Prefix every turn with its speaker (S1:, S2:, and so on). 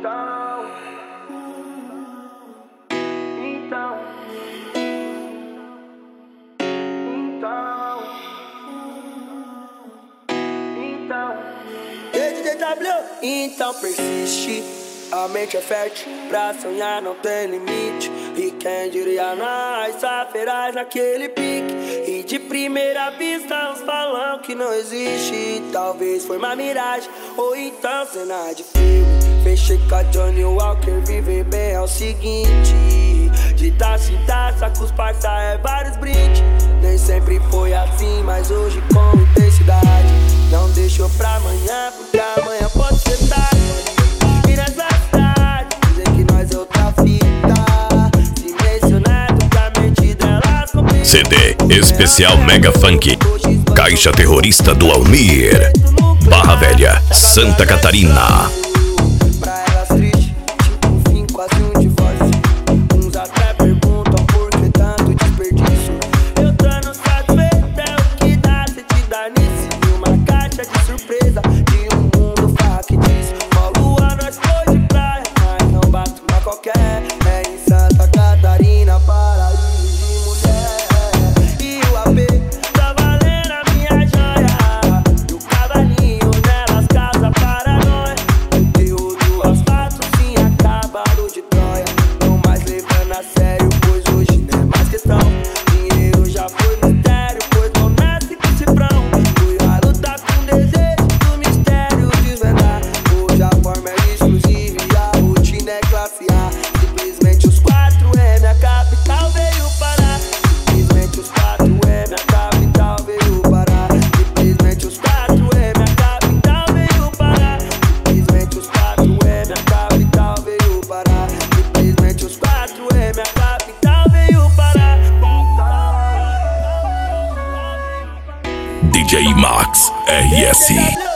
S1: Então persiste, a mente é fértil, pra sonhar não tem limite. E quem diria nós, feraz naquele pique. E de primeira vista uns falam que não existe. Talvez foi uma miragem, ou então cena de filme. Fechei com a Johnny Walker, viver bem é o seguinte: de taça em taça com os parça é vários brindes. Nem sempre foi assim, mas hoje com intensidade. Não deixou pra amanhã, porque amanhã pode ser tarde. E nessa cidade, dizem que nós é outra fita. Se mencionado que a mente delas complica.
S2: CD especial Mega Funk, Caixa Terrorista do Almir, Barra Velha, Santa Catarina.
S1: Pra elas triste, tipo um fim, quase um divórcio. Uns até perguntam por que tanto desperdício. Eu dando satisfeito é o que dá, cê te dá nisso. E uma caixa de surpresa de um mundo factício. Uma lua nós foi de praia, mas não bate uma qualquer. É em Santa Catarina, paraíso de mulher. E o AP tá valendo a minha joia. E o cavalinho nelas casa para nós. Conteúdo aos fatos sim, acabado de Troia. Não mais levando a sério, pois hoje não é mais questão. Dinheiro já foi mistério, pois não nasce com cifrão. Fui a lutar com desejo do mistério desvendar. Hoje a forma é exclusiva e a rotina é classe A. Simplesmente os 4M, a capital veio parar. Simplesmente os 4M, a capital veio parar. Simplesmente os 4M, a capital veio parar. Simplesmente os 4M, a capital veio parar. Simplesmente os 4M, a capital veio parar.
S2: DJ Max RS.